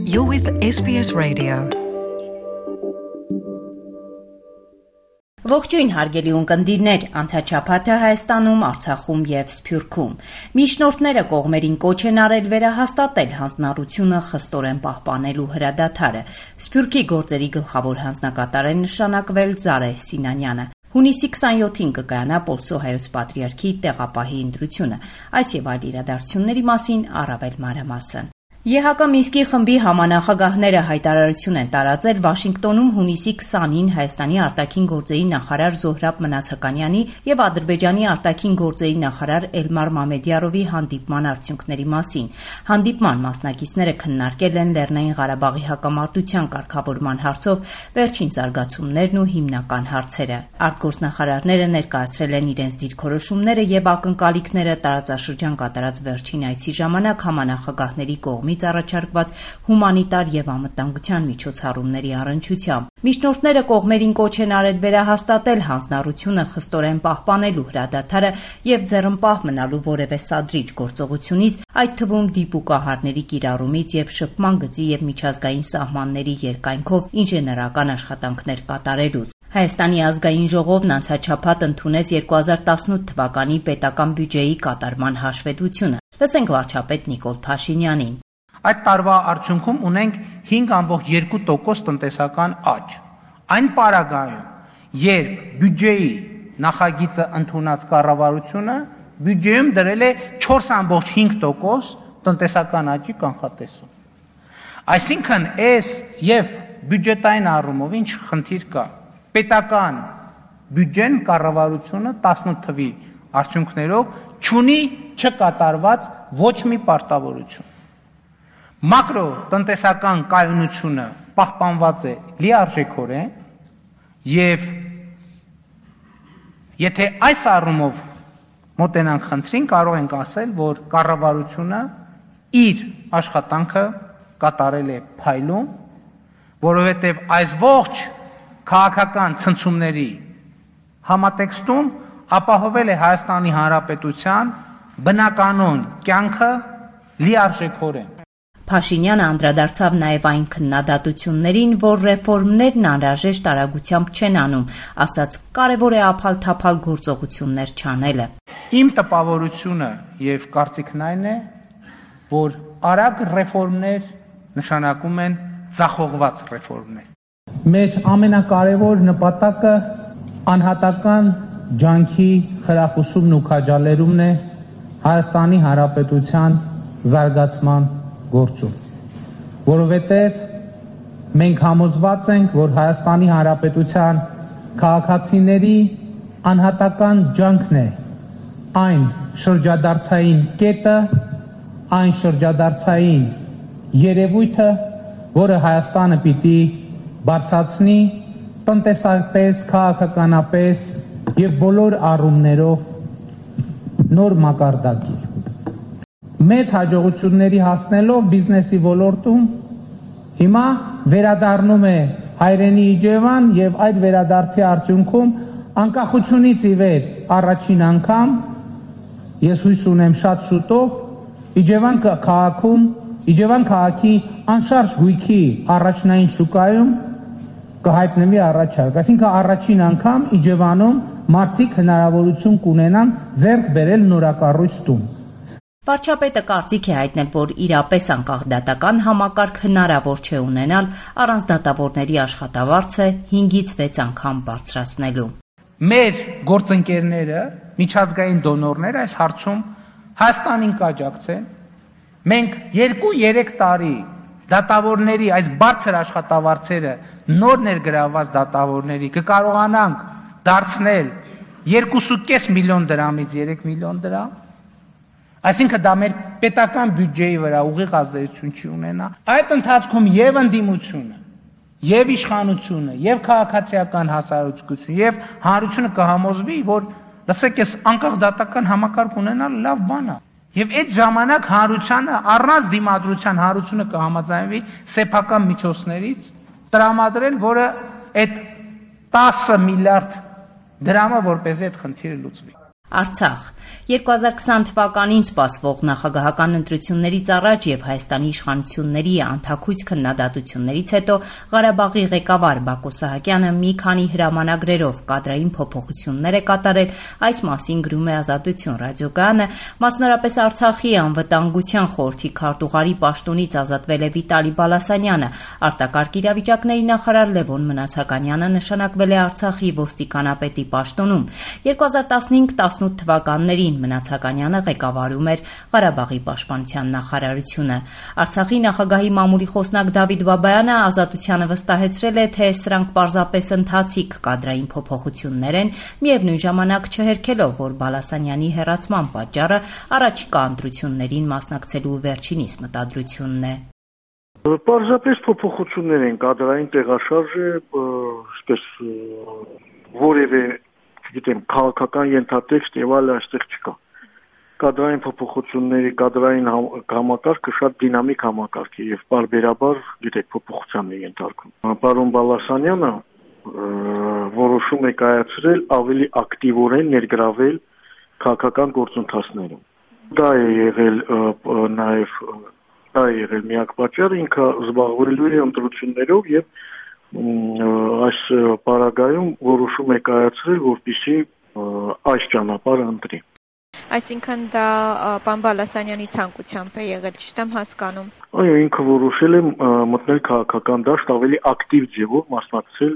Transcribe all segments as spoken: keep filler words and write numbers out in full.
You're with S B S Radio. Ողջույն հարգելի ունկնդիրներ, անցաչափաթը Հայաստանում, Արցախում եւ Սփյուռքում։ Միջնորդները կողմերին կոչ են արել վերահաստատել հանձնառությունը խստորեն պահպանելու հրադադարը։ Սփյուռքի գործերի գլխավոր հանձնակատար է նշանակվել Զարե Սինանյանը։ Հունիսի քսաներկուին կկայանա Պոլսո հայոց պատրիարքի տեղապահի ընտրությունը։ Այս եւ այլ իրադարձությունների մասին առավել մանրամասն։ Է Հ Կ Մինսկի խմբի համանախագահները հայտարարություն են տարածել Վաշինգտոնում հունիսի քսանին Հայաստանի արտաքին գործերի նախարար Զոհրաբ Մնացականյանի եւ Ադրբեջանի արտաքին գործերի նախարար Էլմար Մամեդյարովի հանդիպման արդյունքների մասին։ Հանդիպման մասնակիցները քննարկել են Լեռնային Ղարաբաղի հակամարտության կարգավորման հարցով վերջին զարգացումներն ու հիմնական հարցերը։ Արտգործնախարարները ներկայացրել են իրենց դիրքորոշումները եւ ակնկալիքները տարածաշրջան կատարած վերջին այցի ժամանակ համանախագահների կողմից առաջարկված հումանիտար եւ անվտանգության միջոցառումների առնչությամբ։ Միջնորդները կողմերին կոչ են արել վերահաստատել հանձնառությունը խստորեն պահպանելու հրադադարը եւ ձեռնպահ մնալու որևէ սադրիչ գործողությունից, այդ թվում դիպուկահարների կիրառումից եւ շփման գծի եւ միջազգային սահմանների երկայնքով ինժեներական աշխատանքներ կատարելուց։ Հայաստանի ազգային ժողովն անցաչափած ընդունեց երկու հազար տասնութ թվականի պետական բյուջեի կատարման հաշվետվությունը։ Լսենք վարչապետ Նիկոլ Փաշինյանին։ Այդ տարվա արդյունքում ունենք հինգ կoma երկու տոկոս տնտեսական աճ։ Այն պարագայում, երբ բյուջեի նախագիծը ընդունած կառավարությունը բյուջեում դրել է չորս կoma հինգ տոկոս տնտեսական աճի կանխատեսում։ Այսինքն, այս եւ բյուջետային առումով ինչ խնդիր կա։ Պետական բյուջեն կառավարությունը տասնութ թվականի արդյունքներով չունի չկատարված ոչ մի պարտավորություն։ Մակրո տնտեսական կայունությունը պահպանված է լիարժեքորեն եւ եթե այս առումով մոտենանք խնդրին, կարող ենք ասել, որ կառավարությունը իր աշխատանքը կատարել է փայլուն, որովհետեւ այս ողջ քաղաքական ցնցումների համատեքստում ապահովել է Հայաստանի Հանրապետության բնականոն կյանքը լիարժեքորեն։ Փաշինյանը անդրադարձավ նաև այն քննադատություններին, որ ռեֆորմներն անհրաժեշտ արագությամբ չեն անում, ասաց կարևոր է ափալ-թափալ գործողություններ չանելը։ Իմ տպավորությունը եւ կարծիքն այն է, որ արագ ռեֆորմներ նշանակում են ձախողված ռեֆորմներ։ Մեր ամենակարևոր նպատակը անհատական ջանքի խրախուսումն ու քաջալերումն է Հայաստանի Հանրապետության զարգացման գործում, որովհետև մենք համոզված ենք, որ Հայաստանի Հանրապետության քաղաքացիների անհատական ջանքն է այն շրջադարձային կետը, այն շրջադարձային երևույթը, որը Հայաստանը պիտի բարձրացնի տնտեսապես, քաղաքականապես եւ բոլոր առումներով նոր մակարդակի։ Մեծ հաջողությունների հասնելով բիզնեսի ոլորտում հիմա վերադառնում է հայրենի Իջևան եւ այդ վերադարձի արդյունքում անկախությունից ի վեր առաջին անգամ ես հույս ունեմ շատ շուտով Իջևան քաղաքում, Իջևան քաղաքի անշարժ գույքի առաջնային շուկայում կհայտնվի առաջարկ, այսինքն առաջին անգամ Իջևանում մարդիկ հնարավորություն կունենան ձեռք բերել նորակառույց տուն։ Վարչապետը կարծիք է հայտնել, որ իրապես անկախ դատական համակարգ հնարավոր չէ ունենալ առանց դատավորների աշխատավարձը հինգից վեց անգամ բարձրացնելու։ Մեր գործընկերները, միջազգային դոնորները այս հարցում Հայաստանին կաջակցեն։ Մենք երկու-երեք տարի դատավորների այս բարձր աշխատավարձերը նոր ներգրավված դատավորների կկարողանանք դարձնել երկու միլիոն դրամից երեք միլիոն դրամ։ Այսինքն դա մեր պետական բյուջեի վրա ուղիղ ազդեցություն չի ունենա։ Այդ ընթացքում եւ ընդդիմությունը, եւ իշխանությունը, եւ քաղաքացիական հասարակությունը, եւ հանրությունը կհամոզվի, որ լսեք, այս անկախ դատական համակարգ ունենալ լավ բան է։ Եվ այդ ժամանակ հանրությանը առանց դիմադրության հանրությունը կհամաձայնվի սեփական միջոցներից տրամադրել, որը այդ տասը միլիարդ դրամը որպեսզի այդ խնդիրը լուծվի։ Արցախ երկու հազար քսան թվականին սպասվող նախագահական ընտրություններից առաջ եւ Հայաստանի իշխանությունների անթաքույց քննադատություններից հետո Ղարաբաղի ղեկավար Բակո Սահակյանը մի քանի հրամանագրերով կադրային փոփոխություններ է կատարել, այս մասին գրում է Ազատություն ռադիոկայանը, մասնավորապես Արցախի անվտանգության խորհրդի քարտուղարի պաշտոնից ազատվել է Վիտալի Բալասանյանը, արտակարգ իրավիճակների նախարար Լևոն Մնացականյանը նշանակվել է Արցախի ոստիկանապետի պաշտոնում, երկու հազար տասնհինգ տասնութ թվականներին Մնացականյանը ղեկավարում էր Ղարաբաղի պաշտպանության նախարարությունը։ Արցախի նախագահի մամուլի խոսնակ Դավիթ Բաբայանը Ազատությանը վստահեցրել է, թե սրանք պարզապես ընթացիկ կադրային փոփոխություններ են, միևնույն ժամանակ չհերքելով, որ Բալասանյանի հեռացման պատճառը առաջիկա ընտրություններին մասնակցելու վերջինիս մտադրությունն է։ Պարզապես փոփոխություններ են, կադրային տեղաշարժը, այսպես որևէ գիտեմ, քաղաքական ենթատեքստ եւ այլ այստեղ չկա։ Կադրային փոփոխությունների կադրային համակարգը շատ դինամիկ համակարգ է եւ բարբերաբար, գիտեք, փոփոխության է ենթարկվում։ Պարոն Բալասանյանը որոշում է կայացրել ավելի ակտիվորեն ներգրավել քաղաքական գործընթացներում։ Դա է եղել նաեւ դա է եղել միակ պատճառը, ինքը զբաղվելու է ընտրություններով եւ այս պարագայում որոշում է կայացրել, որպեսզի այս ճանապարհը ընտրի։ Այսինքն դա պարոն Բալասանյանի ցանկությամբ է եղել, ճիշտ եմ հասկանում։ Այո, ինքը որոշել է մտնել քաղաքական դաշտ ավելի ակտիվ ձևով մասնակցել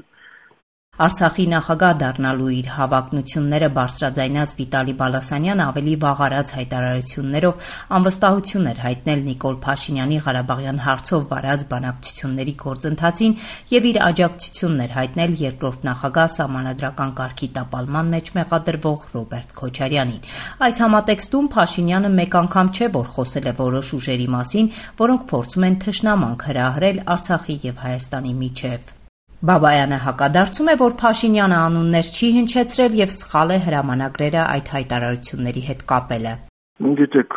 Արցախի նախագահ դառնալու իր հավակնությունները բարձրաձայնած Վիտալի Բալասանյանը ավելի վաղ արած հայտարարություններով անվստահություն էր հայտնել Նիկոլ Փաշինյանի Ղարաբաղյան հարցով վարած բանակցությունների գործընթացին եւ իր աջակցությունն էր հայտնել երկրորդ նախագահ Սահմանադրական կարգի տապալման մեջ մեղադրվող Ռոբերտ Քոչարյանին։ Այս համատեքստում Փաշինյանը մեկ անգամ չէ, որ խոսել է որոշ ուժերի մասին, որոնք փորձում են թշնամանք հրահրել Արցախի եւ Հայաստանի միջեւ։ Բաբայանը հակադարձում է, որ Փաշինյանը անուններ չի հնչեցրել եւ սխալ է հրամանագրերը այդ հայտարարությունների հետ կապելը։ Գիտեք,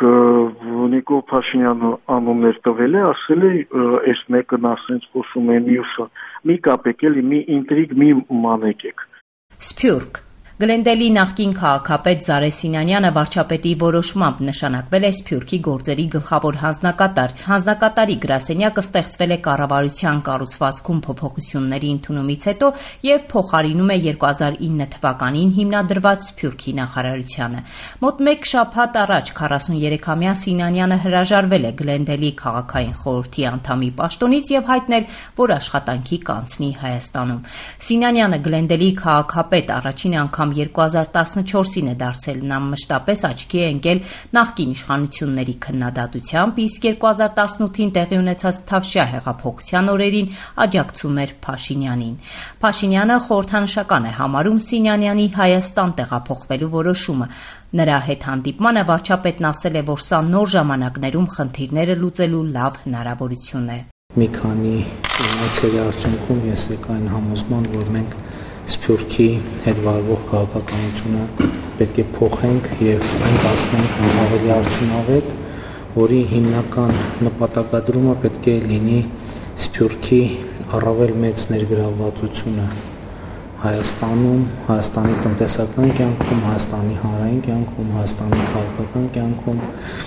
Նիկոլ Փաշինյանը անուններ տվել է, ասել է, այս մեկն ասենց խոսում է, մյուսը մի կապեք էլի, մի ինտրիգ մի մանեկեք։ Սփյուռք Գլենդելի նախկին քաղաքապետ Զարե Սինանյանը վարչապետի որոշմամբ նշանակվել է Սփյուռքի գործերի գլխավոր հանձնակատար։ Հանձնակատարի գրասենյակը ստեղծվել է կառավարության կառուցվածքում փոփոխությունների ընդունումից հետո եւ փոխարինում է երկու հազար ինը թվականին հիմնադրված Սփյուռքի նախարարությանը։ Մոտ մեկ շաբաթ առաջ քառասուներեքամյա Սինանյանը հրաժարվել է Գլենդելի քաղաքային խորհրդի անդամի պաշտոնից եւ հայտնել, որ աշխատանքի կանցնի Հայաստանում։ Սինանյանը Գլենդելի քաղաքապետ առաջին անգամ երկու հազար տասնչորսին է դարձել, նա մշտապես աչքի է ընկել նախկին իշխանությունների քննադատությամբ, իսկ երկու հազար տասնութին տեղի ունեցած Թավշյա հեղափոխության օրերին աջակցում էր Փաշինյանին։ Փաշինյանը խորհրդանշական է համարում Սինանյանի Հայաստան տեղափոխվելու որոշումը։ Նրա հետ հանդիպմանը վարչապետն ասել է, որ սա նոր ժամանակներում խնդիրները լուծելու լավ հնարավորություն է։ Մի քանի այցերի արդյունքում ես եկա այն համոզման, որ մենք Սփյուռքի հետ վարվող քաղաքականությունը պետք է փոխենք եւ այն դարձնենք ավելի արդյունավետ, որի հիմնական նպատակադրումը պետք է լինի Սփյուռքի առավել մեծ ներգրավվածությունը Հայաստանում, Հայաստանի տնտեսական կյանքում, Հայաստանի հանրային կյանքում, Հայաստանի քաղաքական կյանքում,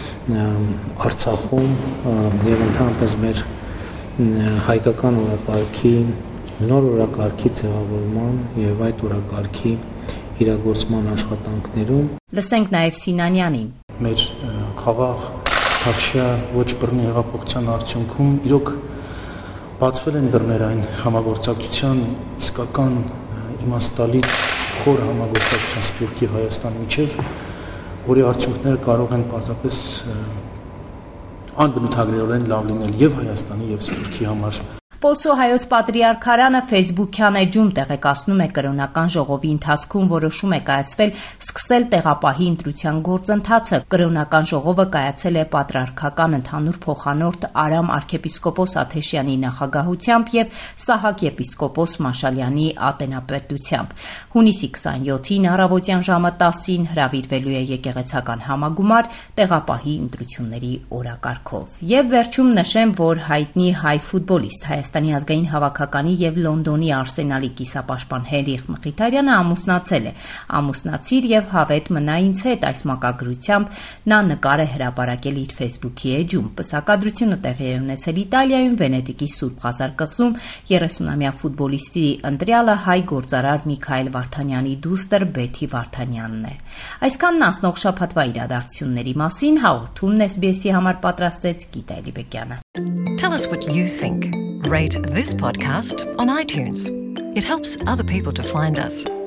Արցախում եւ ընդհանրապես մեր հայկական օրակարգի նոր օրակարգի ձևավորման եւ այդ օրակարգի իրագործման աշխատանքներում։ Լսենք նաեւ Սինանյանին։ Մեր խաղաղ Թավշյա ոչ բռնի հեղափոխության արդյունքում իրոք բացվել են դռներ այն համագործակցության իսկական իմաստալից խոր համագործակցության Սփյուռքի Հայաստանի միջև, որի արդյունքները կարող են պարզապես անբնութագրերորեն լավ լինել եւ Հայաստանի եւ Սփյուռքի համար։ Պոլսո հայոց պատրիարքարանը Facebook-յան էջում տեղեկացնում է կրոնական ժողովի ընթացքում որոշում է կայացվել սկսել տեղապահի ընտրության գործընթացը։ Կրոնական ժողովը կայացել է պատրիարքական ընդհանուր փոխանորդ Արամ arczepiskopos Աթեշյանի նախագահությամբ եւ Սահակ եպիսկոպոս Մաշալյանի ատենապետությամբ։ Հունիսի քսանյոթին առավոտյան ժամը տասին հրավիրվելու է եկեղեցական համագումար տեղապահի ընտրությունների օրակարգով։ Եվ վերջում նշեմ, որ հայտնի հայ ֆուտբոլիստ Հայաստանի ազգային հավաքականի եւ Լոնդոնի Արսենալի կիսապաշտպան Հենրիխ Մխիթարյանը ամուսնացել է։ Ամուսնացիր եւ հավետ մնա ինձ հետ այս մակագրությամբ նա նկար է հրապարակել իր Facebook-ի էջում։ Պսակադրությունը տեղի է ունեցել Իտալիայում Վենետիկի Սուրբ Ղազար կղզում երեսունամյա ֆուտբոլիստի ընտրյալը հայ գործարար Միքայել Վարդանյանի դուստր Բեթի Վարդանյանն է։ Այսքանն անցնող շաբաթվա իրադարձությունների մասին հաղորդումն էս բի էս-ի համար պատրաստեց Գիտա Էլիբեկյանը։ Tell us what you think. Rate this podcast on iTunes. It helps other people to find us.